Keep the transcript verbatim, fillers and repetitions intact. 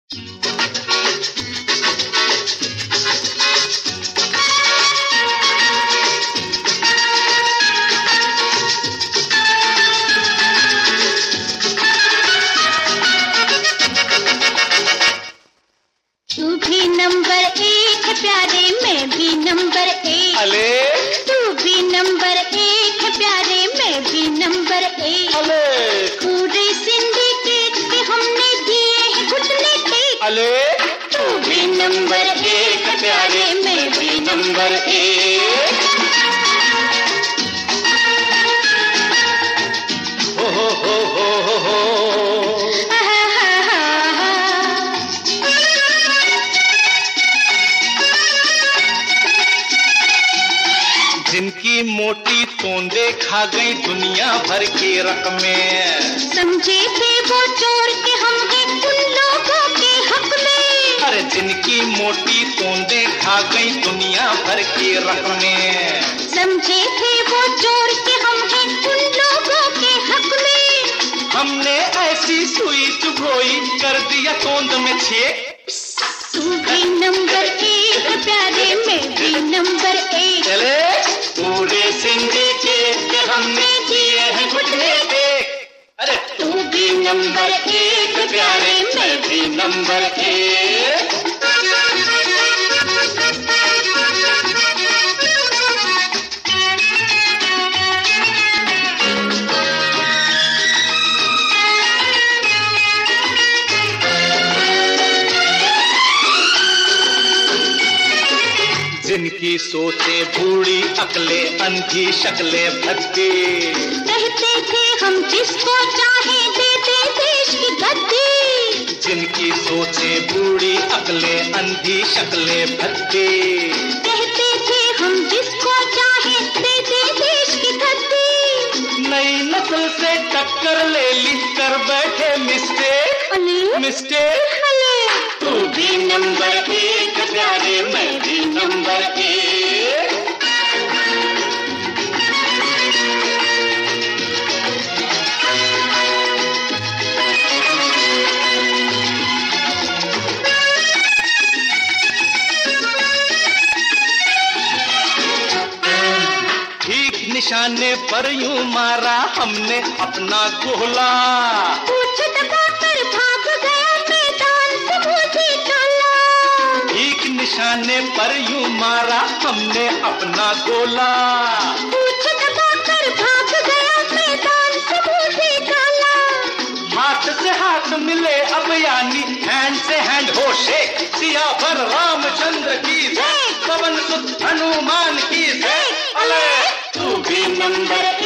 तू भी नंबर एक है प्यारे, मैं भी नंबर एक। अले तू भी नंबर एक है प्यारे, मैं भी नंबर एक। अले पूरे सिंडिकेट के हमने दिए हैं घुटने टेक। अले तू भी नंबर एक है प्यारे, मैं भी नंबर एक। हो हो हो हो हो हो जिनकी मोटी तोंदे खा गई दुनिया भर की रकमें, समझे थे वो चोर के हम हैं उन लोगों के हक में। अरे जिनकी मोटी तोंदे खा गई दुनिया भर की रकमें, समझे थे वो चोर के हम हैं उन लोगों के हक में। हमने ऐसी सुई चुभोई कर दिया तोंद में छेक। तू भी नंबर एक है प्यारे, मैं भी नंबर एक। चले पूरे सिंडिकेट के हमने दिए हैं घुटने टेक। अरे तू भी नंबर एक है प्यारे, मैं भी नंबर एक। जिनकी सोचे बूढ़ी अकले अंधी शक्ले भद्दी, कहते थे हम जिसको चाहे दे दे देश की गद्दी। जिनकी सोचे बूढ़ी अकले अंधी शक्ले भद्दी, कहते थे हम जिसको चाहे दे दे देश की गद्दी। नई नस्ल से टक्कर ले ली कर बैठे मिस्टेक। अले मिस्टेक अले तू भी नंबर एक प्यारे, मैं भी नंबर एक। ठीक निशाने पर यूं मारा हमने अपना गोला, पूछ दबाकर भाग गया मैदान से मुझे डाला। ठीक निशाने पर यूं मारा हमने अपना गोला, पूछ दबाकर भाग गया मैदान से मुझे डाला। हाथ से हाथ मिले अब यानी हैंड से हैंड हो शेक। सियावर रामचंद्र की जय, पवन सुत हनुमान की जय। अले तू भी नंबर